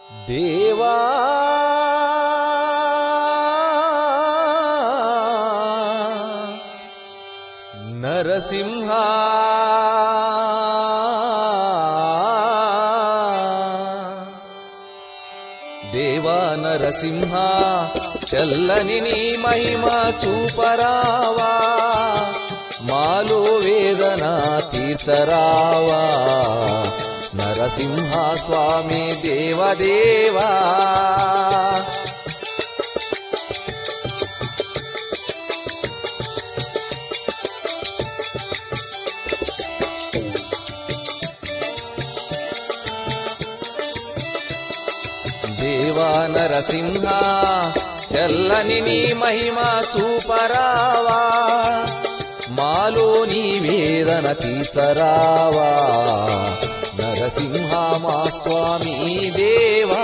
దేవా నరసింహ దేవా నరసింహ చల్లని నీ మహిమ చూపరావా మాలో వేదన తీర్చరావా నరసింహ స్వామి దేవదేవా దేవా నరసింహ చల్లని నీ మహిమ చూపరావా మాలో నీ వేదన తీర్చరావా నరసింహ మా స్వామి దేవా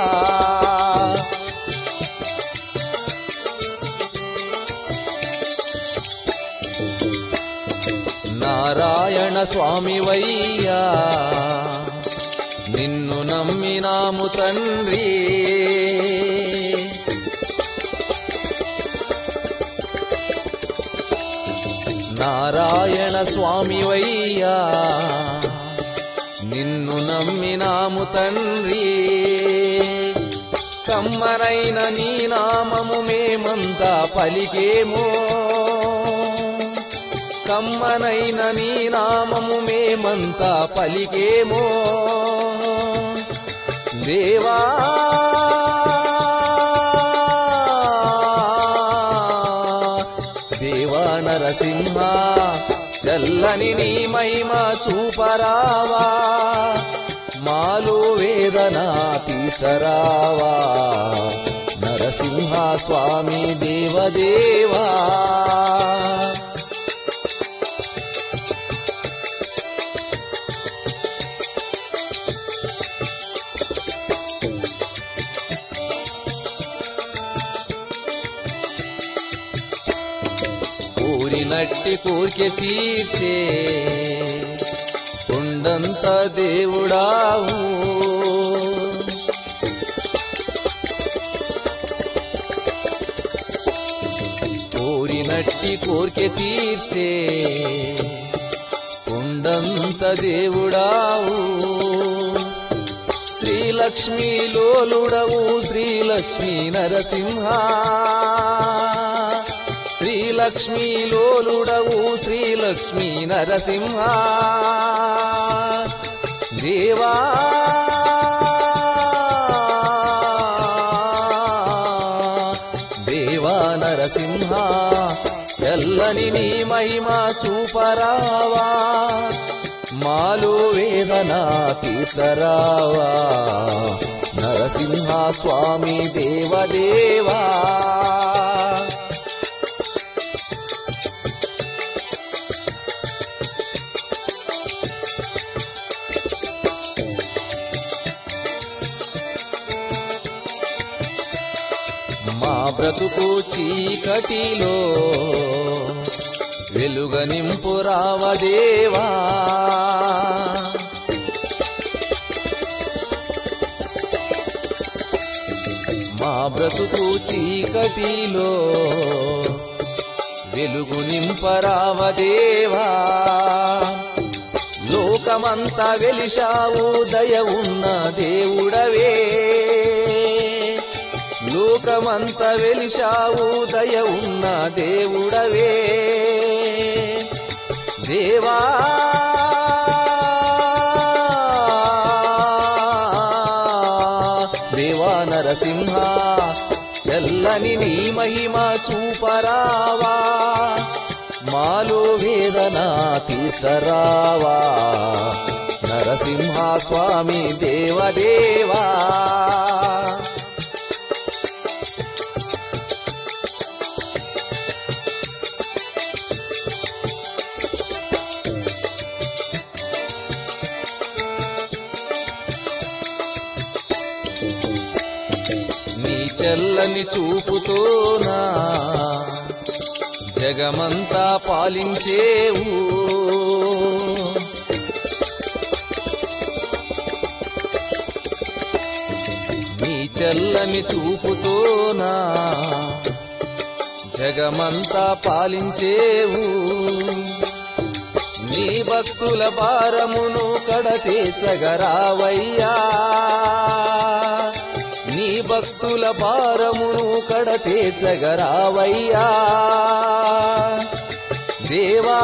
నారాయణ స్వామి వయ్యా నిన్ను నమ్మినాము తండ్రి నారాయణ స్వామి వయ్యా నిన్ను నమ్మినాము తండ్రి కమ్మనైన నీ నామము మేమంతా పలికేమో కమ్మనైన నీ నామము మేమంతా పలికేమో దేవా దేవా నరసింహ చల్లని నీ మహిమ చూపరావా మాలో వేదన తీర్చరావా నరసింహ స్వామి దేవదేవా కోరినట్టి కోరిక తీర్చే కొండంత దేవుడావు కోరినట్టి కోరిక తీర్చే కొండంత దేవుడావు శ్రీలక్ష్మీ లోలుడవు శ్రీలక్ష్మీ నరసింహ శ్రీలక్ష్మీ లోలుడవు శ్రీలక్ష్మీ నరసింహ దేవా దేవా నరసింహ చల్లని నీ మహిమ చూపరావా మాలో వేదన తీర్చరావా నరసింహ స్వామి దేవదేవా మా బ్రతుకు చీకటిలో వెలుగ నింపు రావదేవా మా బ్రతుకు చీకటిలో వెలుగు నింపరావదేవా లోకమంతా వెలిశావు దయ ఉన్న దేవుడవే లోకమంతా వెలిశావు దయ ఉన్న దేవుడవే దేవా దేవా నరసింహ చల్లని నీ మహిమ చూపరావా మాలో వేదన తీర్చరావా నరసింహ స్వామి దేవదేవా నీ చల్లని చూపుతోనా జగమంతా పాలించేవు నీ చల్లని చూపుతోనా జగమంతా పాలించేవు నీ భక్తుల భారమును కడతీర్చగరావయ్యా నీ భక్తుల భారమును కడతీర్చగరావయ్యా దేవా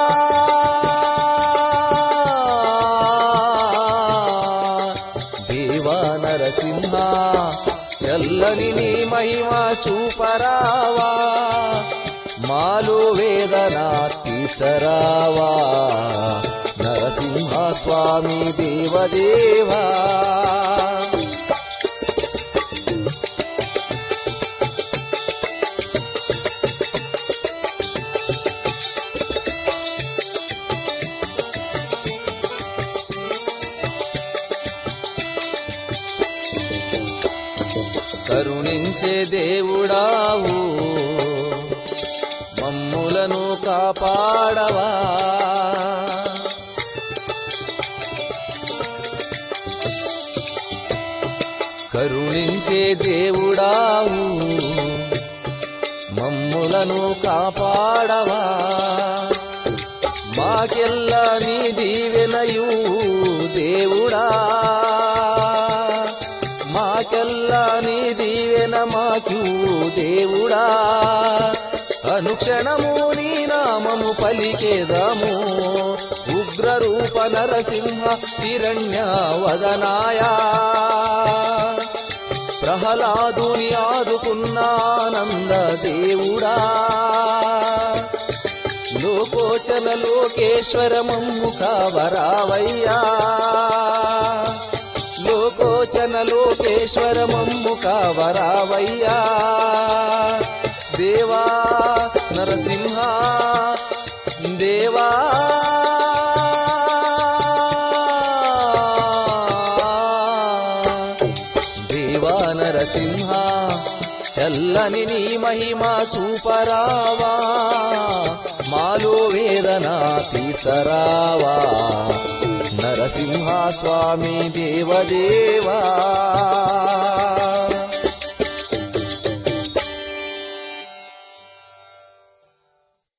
దేవా నరసింహ చల్లని నీ మహిమ చూపరావా మాలో వేదన తీర్చరావా నరసింహ స్వామి దేవదేవా కరుణించే దేవుడావు మమ్ములను కాపాడవా కరుణించే దేవుడావు మమ్ములను కాపాడవా మాకెల్లా నీ దీవెనయు దేవుడా మాకెల్లా నీ దీవెన మాకు దేవుడా అనుక్షణము నీ నామము పలికేదాము ఉగ్రరూప నరసింహ హిరణ్య వదనాయా ప్రహ్లాదుని ఆదుకున్నానంద దేవుడా లోకోచన లోకేశ్వర మమ్ము కావరావయ్యా లోకోచన లోకేశ్వర మమ్ము కావరావయ్యా దేవా నరసింహ దేవా దేవా నరసింహ చల్లని నీ మహిమ చూపరావా మాలో వేదన తీర్చరావా నరసింహ స్వామి దేవదేవా